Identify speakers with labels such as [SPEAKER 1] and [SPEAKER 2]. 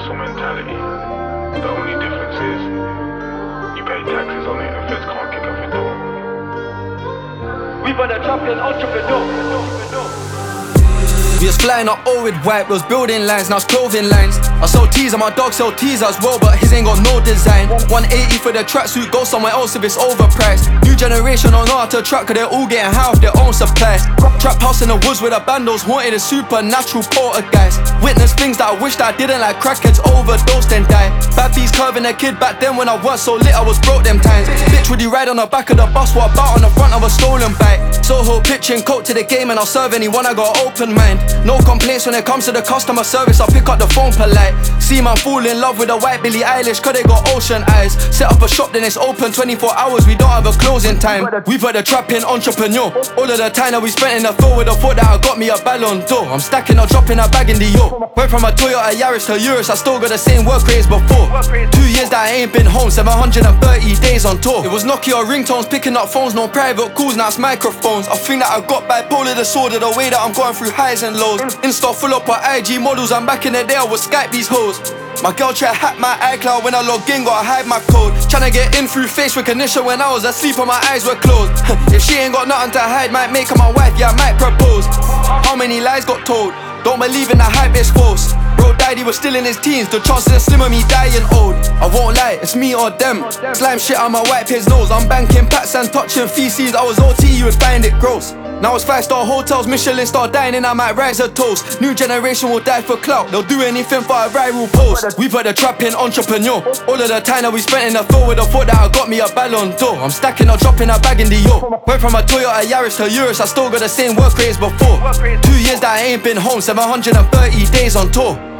[SPEAKER 1] hustle mentality. The only difference is you pay taxes on it and feds can't kick off your door.
[SPEAKER 2] We run a champion entrepreneur.
[SPEAKER 3] We was flying up all with white, we was building lines, now it's clothing lines. I sell teas and my dog sell teas as well, but his ain't got no design. 180 for the tracksuit, go somewhere else if it's overpriced. New generation don't know how to track, cause they're all getting high off their own supply. Trap house in the woods with the bandos, haunted a supernatural poltergeist. Witness things that I wished I didn't, like crackheads overdosed and die. Bad bees curving a kid back then when I was so lit I was broke them times. Bitch would you ride on the back of the bus, what about on the front of a stolen bike? Soho pitching coke to the game and I'll serve anyone, I got open mind. No complaints when it comes to the customer service, I'll pick up the phone polite. See man fall in love with a white Billie Eilish, cause they got ocean eyes. Set up a shop then it's open 24 hours, we don't have a closing time. We put the trap in entrepreneur. All of the time that we spent in the field with the thought that I got me a Ballon d'Or. I'm stacking or dropping a bag in the yo. Went from a Toyota Yaris to Urus, I still got the same work rates before. 2 years that I ain't been home, 730 days on tour. It was Nokia ringtones, picking up phones, no private calls, now it's microphones. I think that I got bipolar disorder, the way that I'm going through highs and lows. Insta full up on IG models, and back in the day I would Skype these hoes. My girl try hack my iCloud when I log in, gotta hide my code. Tryna get in through face recognition when I was asleep and my eyes were closed. If she ain't got nothing to hide, might make her my wife, yeah I might propose. How many lies got told? Don't believe in the hype, it's false. Bro died, he was still in his teens, the chances are slim of me dying old. I won't lie, it's me or them. Slime shit on my white his nose, I'm banking pats and touching feces. I was OT, you would find it gross. Now it's 5-star hotels, Michelin star dining, I might rise a toast. New generation will die for clout, they'll do anything for a viral post. We put the trap in entrepreneur. All of the time that we spent in the field with the thought that I got me a Ballon d'Or. I'm stacking or dropping a bag in the yo. Went from a Toyota Yaris to Urus, I still got the same work rates before. 2 years that I ain't been home, 730 days on tour.